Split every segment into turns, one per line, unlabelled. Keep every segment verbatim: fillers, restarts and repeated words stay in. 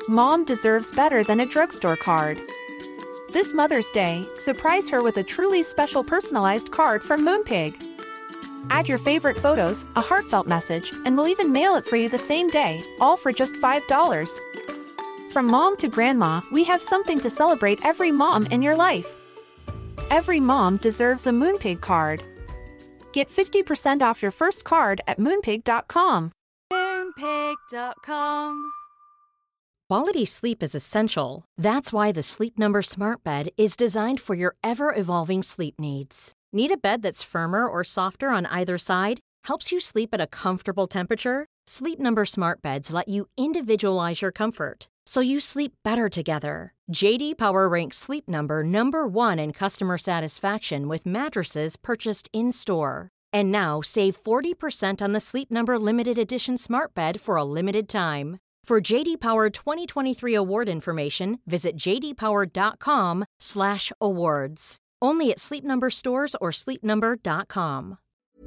Mom deserves better than a drugstore card. This Mother's Day, surprise her with a truly special personalized card from Moonpig. Add your favorite photos, a heartfelt message, and we'll even mail it for you the same day, all for just five dollars. From mom to grandma, we have something to celebrate every mom in your life. Every mom deserves a Moonpig card. Get fifty percent off your first card at moonpig dot com.
moonpig dot com.
Quality sleep is essential. That's why the Sleep Number Smart Bed is designed for your ever-evolving sleep needs. Need a bed that's firmer or softer on either side? Helps you sleep at a comfortable temperature? Sleep Number Smart Beds let you individualize your comfort, so you sleep better together. J D Power ranks Sleep Number number one in customer satisfaction with mattresses purchased in-store. And now save forty percent on the Sleep Number Limited Edition Smart Bed for a limited time. For J D Power twenty twenty-three award information, visit j d power dot com slash awards. Only at Sleep Number stores or sleep number dot com.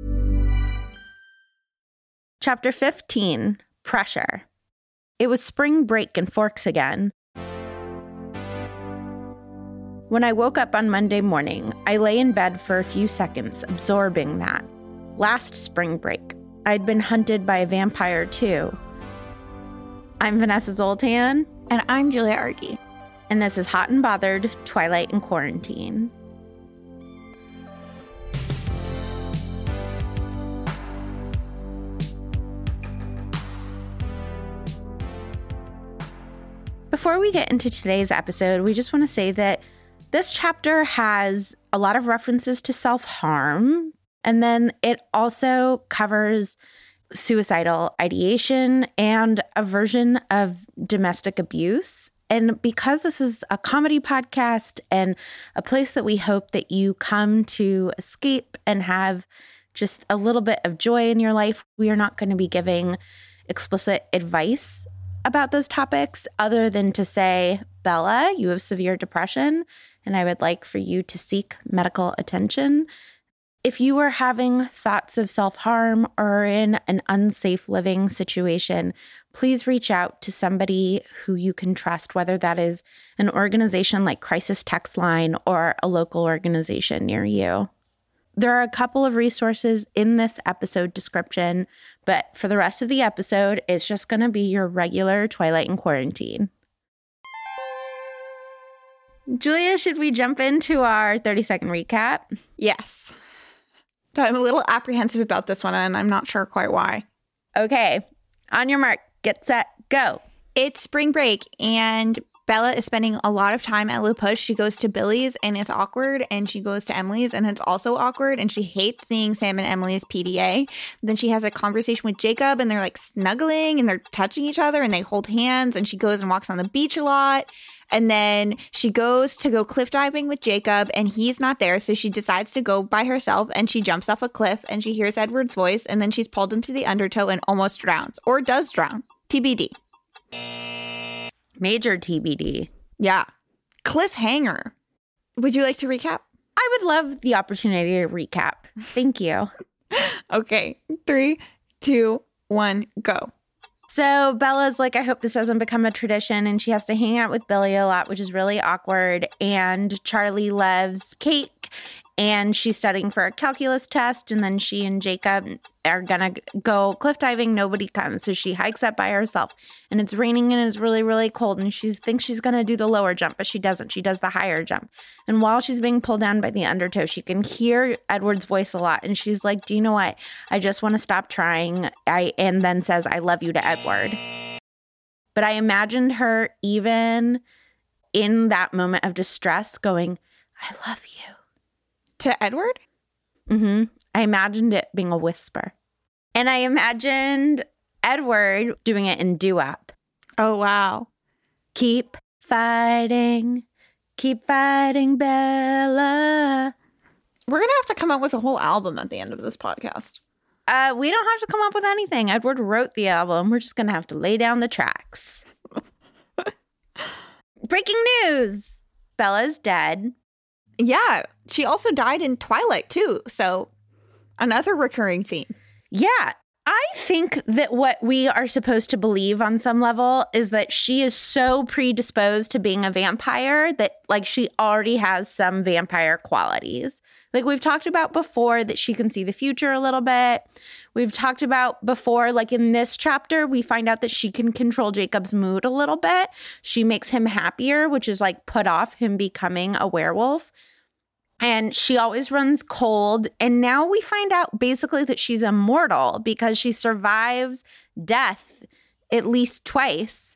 Chapter fifteen, Pressure. It was spring break in Forks again. When I woke up on Monday morning, I lay in bed for a few seconds, absorbing that. Last spring break, I'd been hunted by a vampire too. I'm Vanessa Zoltan.
And I'm Julia Argy.
And this is Hot and Bothered, Twilight in Quarantine. Before we get into today's episode, we just want to say that this chapter has a lot of references to self-harm, and then it also covers suicidal ideation and a version of domestic abuse. And because this is a comedy podcast and a place that we hope that you come to escape and have just a little bit of joy in your life, we are not going to be giving explicit advice about those topics other than to say, Bella, you have severe depression, and I would like for you to seek medical attention. If you are having thoughts of self-harm or in an unsafe living situation, please reach out to somebody who you can trust, whether that is an organization like Crisis Text Line or a local organization near you. There are a couple of resources in this episode description, but for the rest of the episode, it's just going to be your regular Twilight in Quarantine. Julia, should we jump into our thirty-second recap?
Yes. I'm a little apprehensive about this one, and I'm not sure quite why.
Okay. On your mark, get set, go.
It's spring break, and Bella is spending a lot of time at Le Push. She goes to Billy's, and it's awkward, and she goes to Emily's, and it's also awkward, and she hates seeing Sam and Emily's P D A. Then she has a conversation with Jacob, and they're like snuggling, and they're touching each other, and they hold hands, and she goes and walks on the beach a lot. And then she goes to go cliff diving with Jacob, and he's not there, so she decides to go by herself, and she jumps off a cliff, and she hears Edward's voice, and then she's pulled into the undertow and almost drowns. Or does drown. T B D.
Major T B D.
Yeah. Cliffhanger. Would you like to recap?
I would love the opportunity to recap. Thank you.
Okay. Three, two, one, go.
So Bella's like, I hope this doesn't become a tradition, and she has to hang out with Billy a lot, which is really awkward. And Charlie loves cake, and she's studying for a calculus test, and then she and Jacob are gonna go cliff diving. Nobody comes, so she hikes up by herself, and it's raining and it's really, really cold, and she thinks she's gonna do the lower jump, but she doesn't. She does the higher jump. And while she's being pulled down by the undertow, she can hear Edward's voice a lot, and she's like, do you know what? I just want to stop trying. I and then says, I love you to Edward. But I imagined her even in that moment of distress going, I love you.
To Edward?
Mm-hmm. I imagined it being a whisper. And I imagined Edward doing it in doo-wop.
Oh, wow.
Keep fighting. Keep fighting, Bella.
We're going to have to come up with a whole album at the end of this podcast.
Uh, we don't have to come up with anything. Edward wrote the album. We're just going to have to lay down the tracks. Breaking news. Bella's dead.
Yeah, she also died in Twilight, too. So another recurring theme.
Yeah. I think that what we are supposed to believe on some level is that she is so predisposed to being a vampire that, like, she already has some vampire qualities. Like we've talked about before, that she can see the future a little bit. We've talked about before, like in this chapter, we find out that she can control Jacob's mood a little bit. She makes him happier, which is like put off him becoming a werewolf. And she always runs cold. And now we find out basically that she's immortal because she survives death at least twice.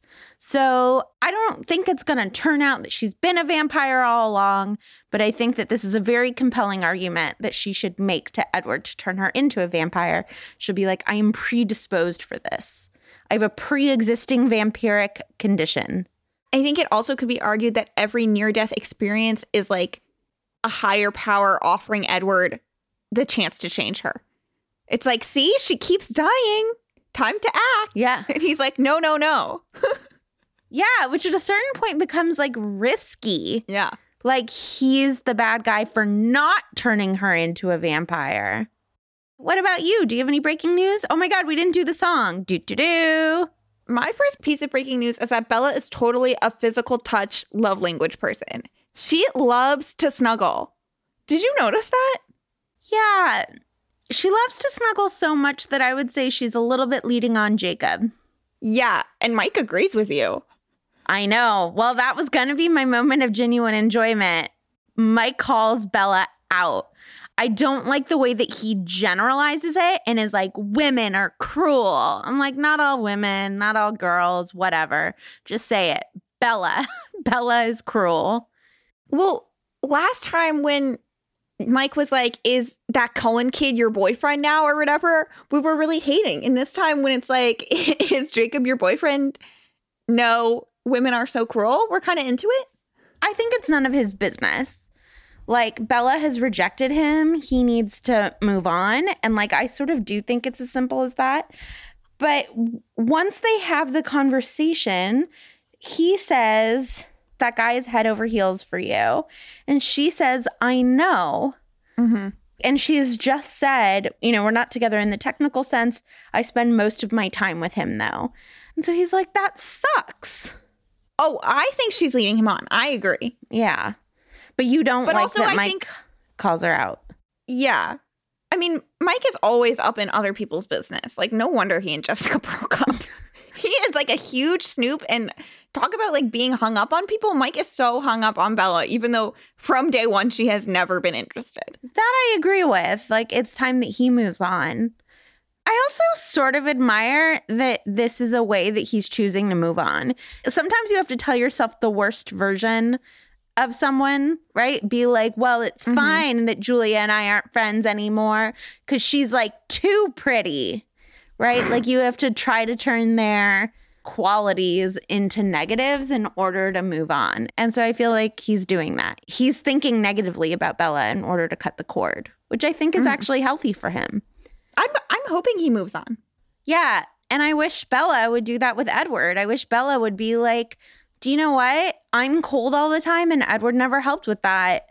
So I don't think it's going to turn out that she's been a vampire all along. But I think that this is a very compelling argument that she should make to Edward to turn her into a vampire. She'll be like, I am predisposed for this. I have a pre-existing vampiric condition.
I think it also could be argued that every near-death experience is like a higher power offering Edward the chance to change her. It's like, see, she keeps dying. Time to act.
Yeah.
And he's like, no, no, no.
Yeah, which at a certain point becomes like risky.
Yeah.
Like he's the bad guy for not turning her into a vampire. What about you? Do you have any breaking news? Oh my God, we didn't do the song. Do do do.
My first piece of breaking news is that Bella is totally a physical touch love language person. She loves to snuggle. Did you notice that?
Yeah. She loves to snuggle so much that I would say she's a little bit leading on Jacob.
Yeah, and Mike agrees with you.
I know. Well, that was going to be my moment of genuine enjoyment. Mike calls Bella out. I don't like the way that he generalizes it and is like, women are cruel. I'm like, not all women, not all girls, whatever. Just say it. Bella. Bella is cruel.
Well, last time when Mike was like, is that Cullen kid your boyfriend now or whatever, we were really hating. And this time when it's like, is Jacob your boyfriend? No, women are so cruel. We're kind of into it.
I think it's none of his business. Like, Bella has rejected him. He needs to move on. And like, I sort of do think it's as simple as that. But once they have the conversation, he says, that guy is head over heels for you. And she says, I know.
Mm-hmm.
And she has just said, you know, we're not together in the technical sense. I spend most of my time with him, though. And so he's like, that sucks.
Oh, I think she's leading him on. I agree.
Yeah. But you don't
but
like
also,
that
I
Mike
think,
calls her out.
Yeah. I mean, Mike is always up in other people's business. Like, no wonder he and Jessica broke up. He is like a huge snoop, and talk about like being hung up on people. Mike is so hung up on Bella, even though from day one she has never been interested.
That I agree with. Like, it's time that he moves on. I also sort of admire that this is a way that he's choosing to move on. Sometimes you have to tell yourself the worst version of someone, right? Be like, well, it's mm-hmm. fine that Julia and I aren't friends anymore because she's like too pretty. Right? Like you have to try to turn their qualities into negatives in order to move on. And so I feel like he's doing that. He's thinking negatively about Bella in order to cut the cord, which I think is mm. actually healthy for him.
I'm I'm hoping he moves on.
Yeah. And I wish Bella would do that with Edward. I wish Bella would be like, do you know what? I'm cold all the time and Edward never helped with that.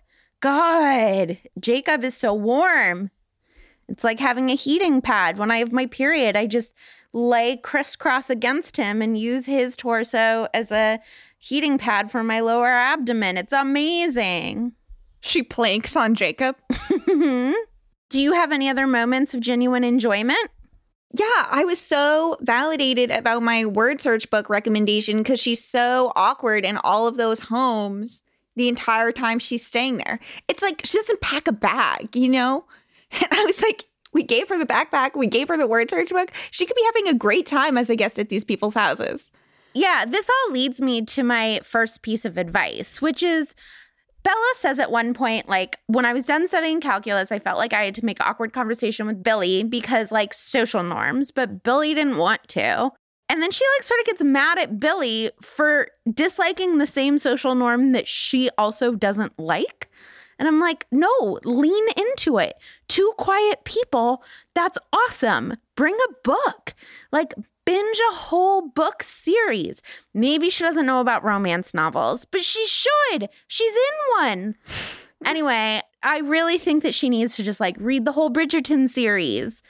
God, Jacob is so warm. It's like having a heating pad. When I have my period, I just lay crisscross against him and use his torso as a heating pad for my lower abdomen. It's amazing.
She planks on Jacob.
Do you have any other moments of genuine enjoyment?
Yeah, I was so validated about my word search book recommendation because she's so awkward in all of those homes the entire time she's staying there. It's like she doesn't pack a bag, you know? And I was like, we gave her the backpack. We gave her the word search book. She could be having a great time as a guest at these people's houses.
Yeah, this all leads me to my first piece of advice, which is Bella says at one point, like, when I was done studying calculus, I felt like I had to make awkward conversation with Billy because, like, social norms, but Billy didn't want to. And then she, like, sort of gets mad at Billy for disliking the same social norm that she also doesn't like. And I'm like, no, lean into it. Two quiet people, that's awesome. Bring a book. Like, binge a whole book series. Maybe she doesn't know about romance novels, but she should. She's in one. Anyway, I really think that she needs to just, like, read the whole Bridgerton series.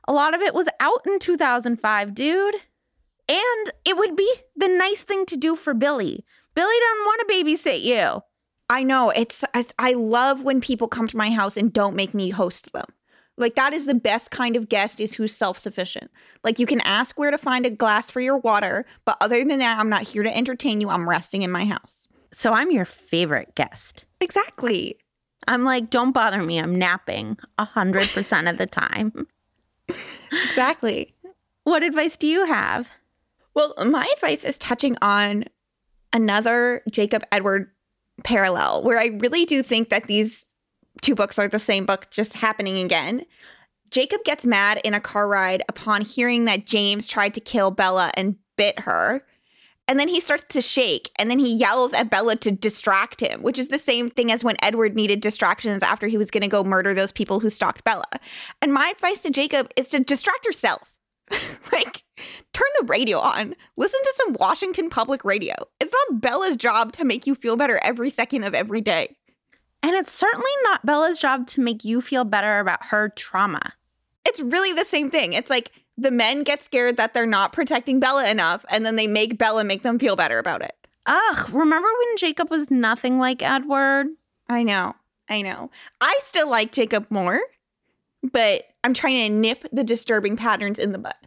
A lot of it was out in two thousand five, dude. And it would be the nice thing to do for Billy. Billy doesn't want to babysit you.
I know. It's I, I love when people come to my house and don't make me host them. Like, that is the best kind of guest, is who's self-sufficient. Like, you can ask where to find a glass for your water, but other than that, I'm not here to entertain you. I'm resting in my house.
So I'm your favorite guest.
Exactly.
I'm like, don't bother me. I'm napping one hundred percent of the time.
Exactly.
What advice do you have?
Well, my advice is touching on another Jacob Edward parallel, where I really do think that these two books are the same book, just happening again. Jacob gets mad in a car ride upon hearing that James tried to kill Bella and bit her. And then he starts to shake, and then he yells at Bella to distract him, which is the same thing as when Edward needed distractions after he was going to go murder those people who stalked Bella. And my advice to Jacob is to distract yourself. Like, turn the radio on. Listen to some Washington Public Radio. It's not Bella's job to make you feel better every second of every day.
And it's certainly not Bella's job to make you feel better about her trauma.
It's really the same thing. It's like the men get scared that they're not protecting Bella enough, and then they make Bella make them feel better about it.
Ugh, remember when Jacob was nothing like Edward?
I know. I know. I still like Jacob more, but I'm trying to nip the disturbing patterns in the bud.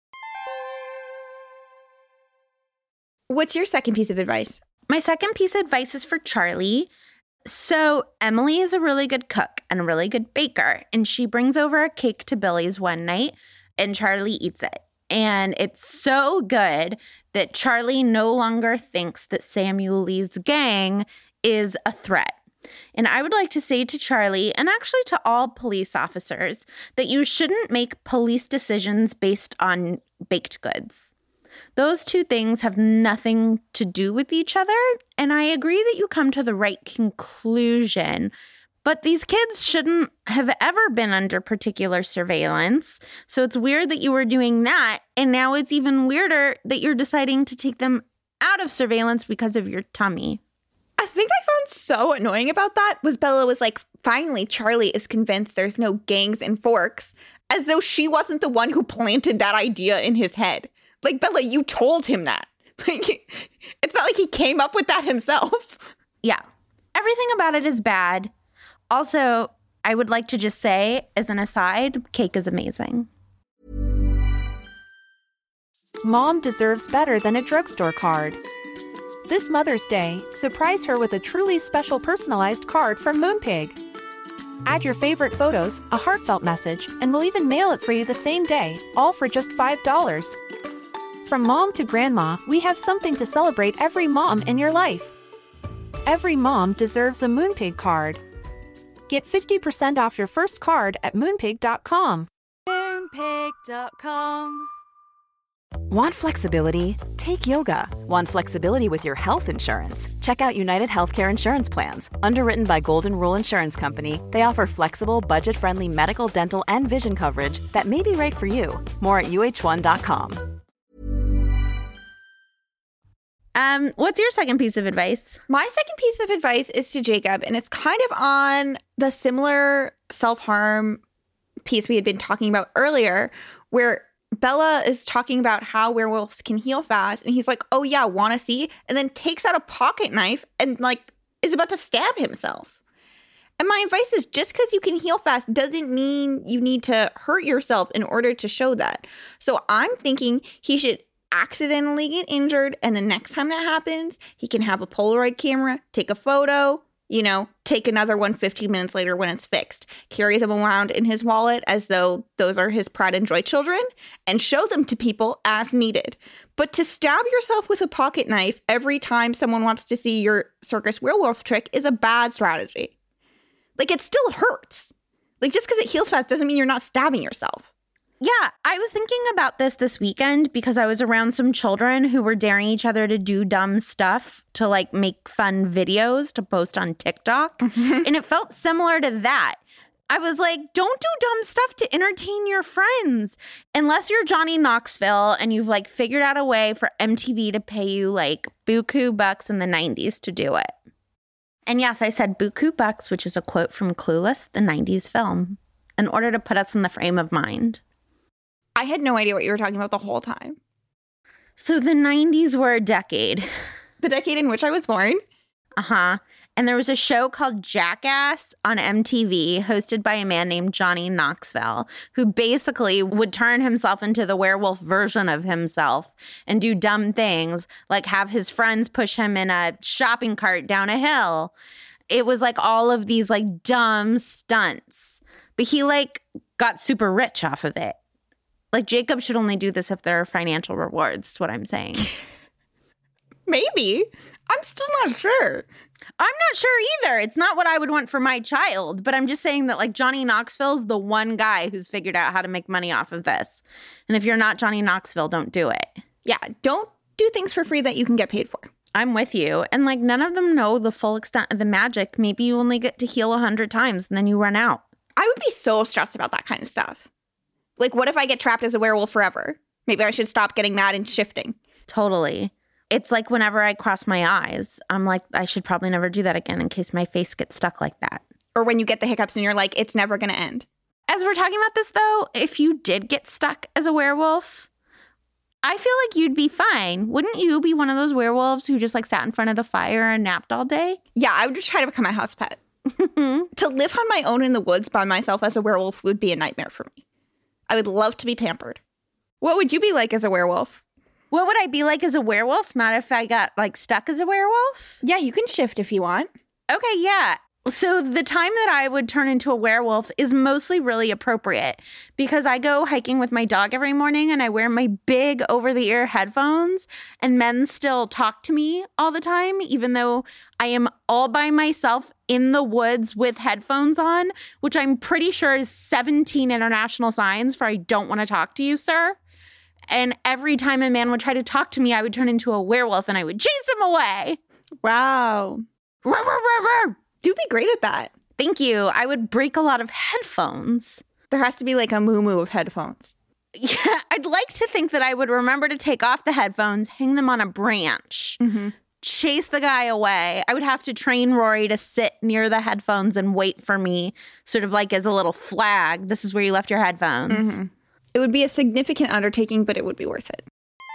What's your second piece of advice?
My second piece of advice is for Charlie. So Emily is a really good cook and a really good baker, and she brings over a cake to Billy's one night, and Charlie eats it. And it's so good that Charlie no longer thinks that Samuel Lee's gang is a threat. And I would like to say to Charlie, and actually to all police officers, that you shouldn't make police decisions based on baked goods. Those two things have nothing to do with each other, and I agree that you come to the right conclusion. But these kids shouldn't have ever been under particular surveillance, so it's weird that you were doing that, and now it's even weirder that you're deciding to take them out of surveillance because of your tummy.
I think I found so annoying about that was Bella was like, finally, Charlie is convinced there's no gangs and forks, as though she wasn't the one who planted that idea in his head. Like, Bella, you told him that. Like, it's not like he came up with that himself.
Yeah. Everything about it is bad. Also, I would like to just say, as an aside, cake is amazing.
Mom deserves better than a drugstore card. This Mother's Day, surprise her with a truly special personalized card from Moonpig. Add your favorite photos, a heartfelt message, and we'll even mail it for you the same day, all for just five dollars. From mom to grandma, we have something to celebrate every mom in your life. Every mom deserves a Moonpig card. Get fifty percent off your first card at moonpig dot com.
moonpig dot com.
Want flexibility? Take yoga. Want flexibility with your health insurance? Check out United Healthcare Insurance Plans. Underwritten by Golden Rule Insurance Company, they offer flexible, budget-friendly medical, dental, and vision coverage that may be right for you. More at U H one dot com.
Um, what's your second piece of advice?
My second piece of advice is to Jacob, and it's kind of on the similar self-harm piece we had been talking about earlier, where Bella is talking about how werewolves can heal fast, and he's like, oh yeah, want to see? And then takes out a pocket knife and like is about to stab himself. And my advice is, just because you can heal fast doesn't mean you need to hurt yourself in order to show that. So I'm thinking he should accidentally get injured, and the next time that happens, he can have a Polaroid camera, take a photo, you know, take another one fifteen minutes later when it's fixed, carry them around in his wallet as though those are his pride and joy children, and show them to people as needed. But to stab yourself with a pocket knife every time someone wants to see your circus werewolf trick is a bad strategy. Like, it still hurts. Like, just because it heals fast doesn't mean you're not stabbing yourself.
Yeah, I was thinking about this this weekend because I was around some children who were daring each other to do dumb stuff, to like make fun videos to post on TikTok. Mm-hmm. And it felt similar to that. I was like, don't do dumb stuff to entertain your friends. Unless you're Johnny Knoxville and you've like figured out a way for M T V to pay you like buku bucks in the nineties to do it. And yes, I said buku bucks, which is a quote from Clueless, the nineties film, in order to put us in the frame of mind.
I had no idea what you were talking about the whole time.
So the nineties were a decade.
The decade in which I was born?
Uh-huh. And there was a show called Jackass on M T V hosted by a man named Johnny Knoxville, who basically would turn himself into the werewolf version of himself and do dumb things like have his friends push him in a shopping cart down a hill. It was like all of these like dumb stunts. But he like got super rich off of it. Like Jacob should only do this if there are financial rewards, is what I'm saying.
Maybe. I'm still not sure.
I'm not sure either. It's not what I would want for my child, but I'm just saying that like Johnny Knoxville's the one guy who's figured out how to make money off of this. And if you're not Johnny Knoxville, don't do it.
Yeah, don't do things for free that you can get paid for.
I'm with you. And like none of them know the full extent of the magic. Maybe you only get to heal a hundred times and then you run out.
I would be so stressed about that kind of stuff. Like, what if I get trapped as a werewolf forever? Maybe I should stop getting mad and shifting.
Totally. It's like whenever I cross my eyes, I'm like, I should probably never do that again in case my face gets stuck like that.
Or when you get the hiccups and you're like, it's never going to end.
As we're talking about this, though, if you did get stuck as a werewolf, I feel like you'd be fine. Wouldn't you be one of those werewolves who just like sat in front of the fire and napped all day?
Yeah, I would just try to become a house pet. To live on my own in the woods by myself as a werewolf would be a nightmare for me. I would love to be pampered. What would you be like as a werewolf?
What would I be like as a werewolf? Not if I got like stuck as a werewolf?
Yeah, you can shift if you want.
Okay, yeah. So the time that I would turn into a werewolf is mostly really appropriate because I go hiking with my dog every morning and I wear my big over-the-ear headphones and men still talk to me all the time, even though I am all by myself in the woods with headphones on, which I'm pretty sure is seventeen international signs for I don't want to talk to you, sir. And every time a man would try to talk to me, I would turn into a werewolf and I would chase him away.
Wow.
Ruh, ruh, ruh, ruh.
You'd be great at that.
Thank you. I would break a lot of headphones.
There has to be like a moo-moo of headphones.
Yeah, I'd like to think that I would remember to take off the headphones, hang them on a branch,
Mm-hmm.
chase the guy away. I would have to train Rory to sit near the headphones and wait for me, sort of like as a little flag. This is where you left your headphones.
Mm-hmm. It would be a significant undertaking, but it would be worth it.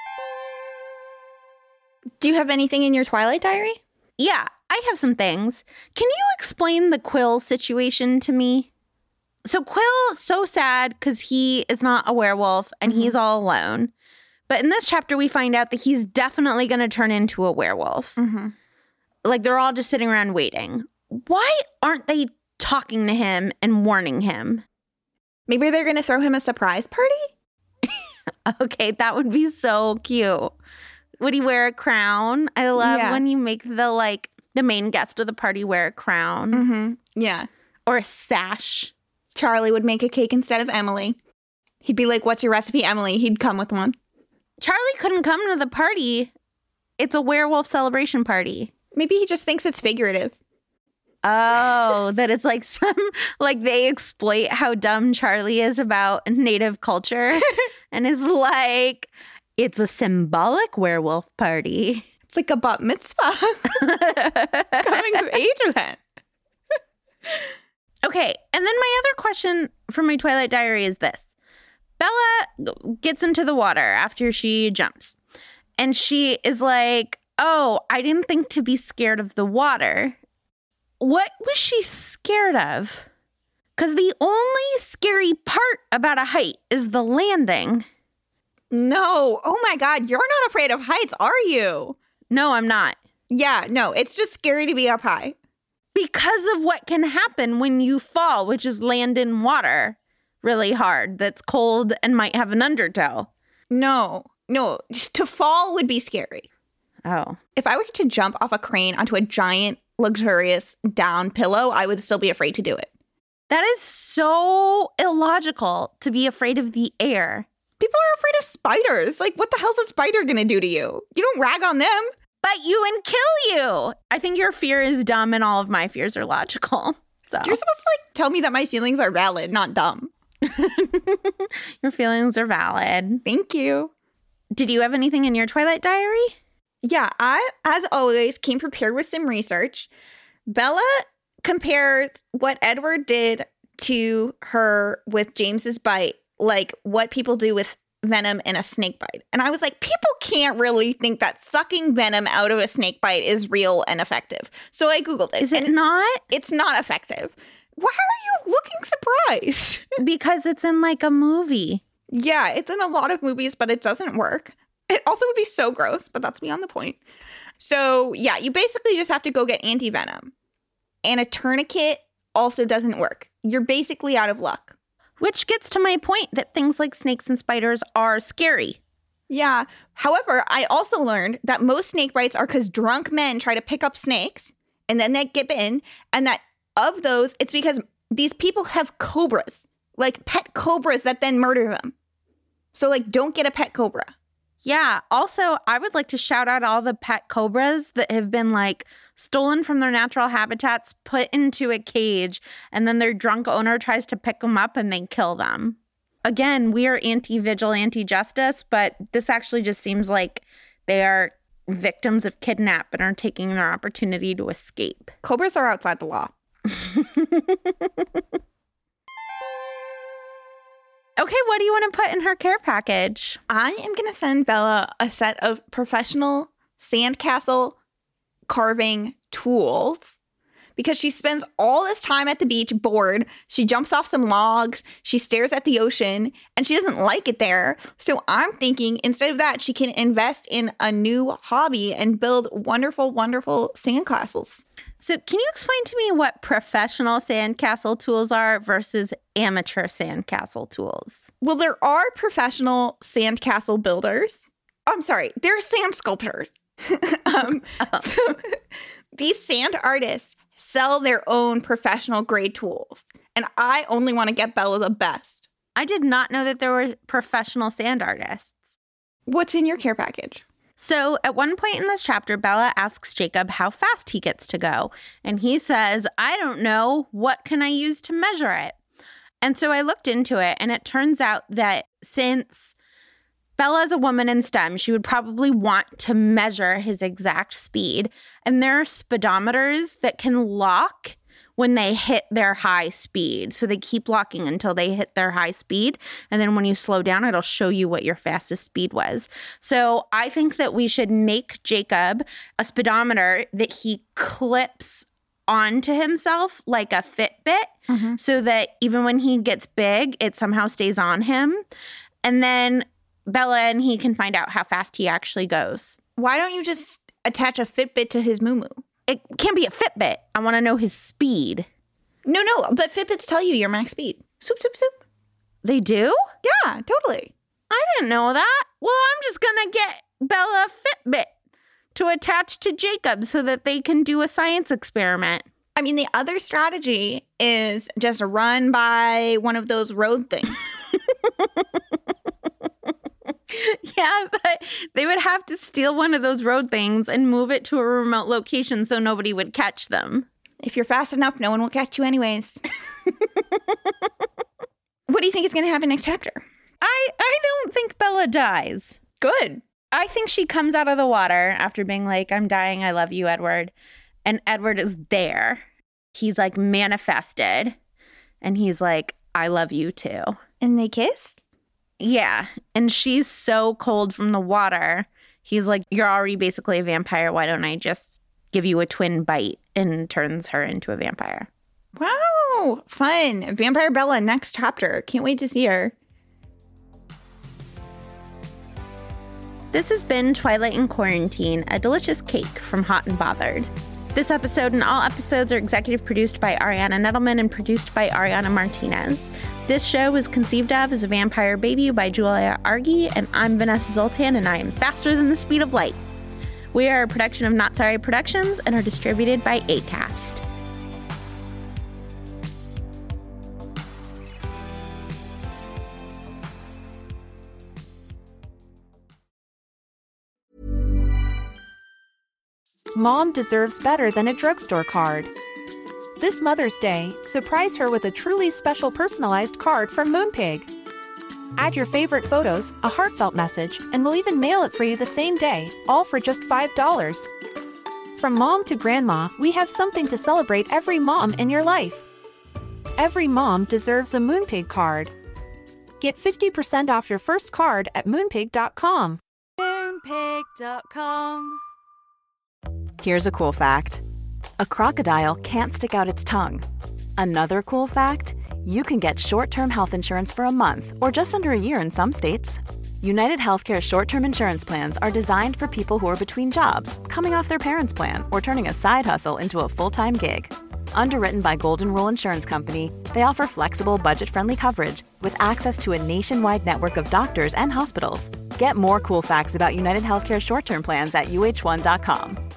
Do you have anything in your Twilight diary?
Yeah, I have some things. Can you explain the Quill situation to me? So Quill's so sad because he is not a werewolf and mm-hmm. he's all alone. But in this chapter, we find out that he's definitely going to turn into a werewolf.
Mm-hmm.
Like they're all just sitting around waiting. Why aren't they talking to him and warning him?
Maybe they're going to throw him a surprise party?
Okay, that would be so cute. Would he wear a crown? I love
yeah.
when you make the, like, the main guest of the party wear a crown.
Mm-hmm. Yeah.
Or a sash.
Charlie would make a cake instead of Emily. He'd be like, what's your recipe, Emily? He'd come with one.
Charlie couldn't come to the party. It's a werewolf celebration party.
Maybe he just thinks it's figurative.
Oh, that it's like some, like they exploit how dumb Charlie is about native culture. And it's like, it's a symbolic werewolf party.
It's like a bat mitzvah. Coming of age event.
Okay, and then my other question from my Twilight diary is this. Bella gets into the water after she jumps. And she is like, oh, I didn't think to be scared of the water. What was she scared of? Because the only scary part about a height is the landing.
No. Oh my God. You're not afraid of heights, are you?
No, I'm not.
Yeah, no. It's just scary to be up high.
Because of what can happen when you fall, which is land in water really hard that's cold and might have an undertow.
No. No. Just to fall would be scary.
Oh.
If I were to jump off a crane onto a giant, luxurious down pillow, I would still be afraid to do it.
That is so illogical to be afraid of the air.
People are afraid of spiders. Like, what the hell's a spider going to do to you? You don't rag on them.
Bite you and kill you. I think your fear is dumb and all of my fears are logical. So
you're supposed to, like, tell me that my feelings are valid, not dumb.
Your feelings are valid.
Thank you.
Did you have anything in your Twilight diary?
Yeah, I, as always, came prepared with some research. Bella compares what Edward did to her with James's bite, like what people do with venom in a snake bite. And I was like, people can't really think that sucking venom out of a snake bite is real and effective. So I Googled it.
Is it not?
It's not effective. Why are you looking surprised?
Because it's in like a movie.
Yeah, it's in a lot of movies, but it doesn't work. It also would be so gross, but that's beyond the point. So yeah, you basically just have to go get anti-venom. And a tourniquet also doesn't work. You're basically out of luck.
Which gets to my point that things like snakes and spiders are scary.
Yeah. However, I also learned that most snake bites are because drunk men try to pick up snakes and then they get bitten. And that of those, it's because these people have cobras, like pet cobras that then murder them. So like, don't get a pet cobra.
Yeah. Also, I would like to shout out all the pet cobras that have been like stolen from their natural habitats, put into a cage, and then their drunk owner tries to pick them up and they kill them. Again, we are anti-vigilante justice, but this actually just seems like they are victims of kidnap and are taking their opportunity to escape.
Cobras are outside the law.
Okay, what do you want to put in her care package?
I am going to send Bella a set of professional sandcastle carving tools because she spends all this time at the beach bored. She jumps off some logs, she stares at the ocean, and she doesn't like it there. So I'm thinking instead of that, she can invest in a new hobby and build wonderful, wonderful sandcastles.
So can you explain to me what professional sandcastle tools are versus amateur sandcastle tools?
Well, there are professional sandcastle builders. I'm sorry, they're sand sculptors. um, oh. So these sand artists sell their own professional grade tools. And I only want to get Bella the best.
I did not know that there were professional sand artists.
What's in your care package?
So at one point in this chapter, Bella asks Jacob how fast he gets to go. And he says, I don't know. What can I use to measure it? And so I looked into it, and it turns out that since Bella is a woman in STEM, she would probably want to measure his exact speed. And there are speedometers that can lock when they hit their high speed. So they keep locking until they hit their high speed. And then when you slow down, it'll show you what your fastest speed was. So I think that we should make Jacob a speedometer that he clips onto himself like a Fitbit, mm-hmm. so that even when he gets big, it somehow stays on him. And then Bella and he can find out how fast he actually goes.
Why don't you just attach a Fitbit to his moo-moo?
It can't be a Fitbit. I want to know his speed.
No, no, but Fitbits tell you your max speed. Soup, soup, soup.
They do?
Yeah, totally.
I didn't know that. Well, I'm just going to get Bella a Fitbit to attach to Jacob so that they can do a science experiment.
I mean, the other strategy is just run by one of those road things.
Yeah, but they would have to steal one of those road things and move it to a remote location so nobody would catch them.
If you're fast enough, no one will catch you anyways. What do you think is going to happen next chapter?
I, I don't think Bella dies.
Good.
I think she comes out of the water after being like, I'm dying, I love you, Edward. And Edward is there. He's like manifested. And he's like, I love you too.
And they kiss?
Yeah. And she's so cold from the water. He's like, you're already basically a vampire. Why don't I just give you a twin bite? And turns her into a vampire.
Wow. Fun. Vampire Bella next chapter. Can't wait to see her.
This has been Twilight in Quarantine, a delicious cake from Hot and Bothered. This episode and all episodes are executive produced by Ariana Nettleman and produced by Ariana Martinez. This show was conceived of as a vampire baby by Julia Argy, and I'm Vanessa Zoltan, and I am faster than the speed of light. We are a production of Not Sorry Productions and are distributed by Acast.
Mom deserves better than a drugstore card. This Mother's Day, surprise her with a truly special personalized card from Moonpig. Add your favorite photos, a heartfelt message, and we'll even mail it for you the same day, all for just five dollars. From mom to grandma, we have something to celebrate every mom in your life. Every mom deserves a Moonpig card. Get fifty percent off your first card at moonpig dot com.
Moonpig dot com.
Here's a cool fact. A crocodile can't stick out its tongue. Another cool fact, you can get short-term health insurance for a month or just under a year in some states. United Healthcare short-term insurance plans are designed for people who are between jobs, coming off their parents' plan, or turning a side hustle into a full-time gig. Underwritten by Golden Rule Insurance Company, they offer flexible, budget-friendly coverage with access to a nationwide network of doctors and hospitals. Get more cool facts about United Healthcare short-term plans at U H one dot com.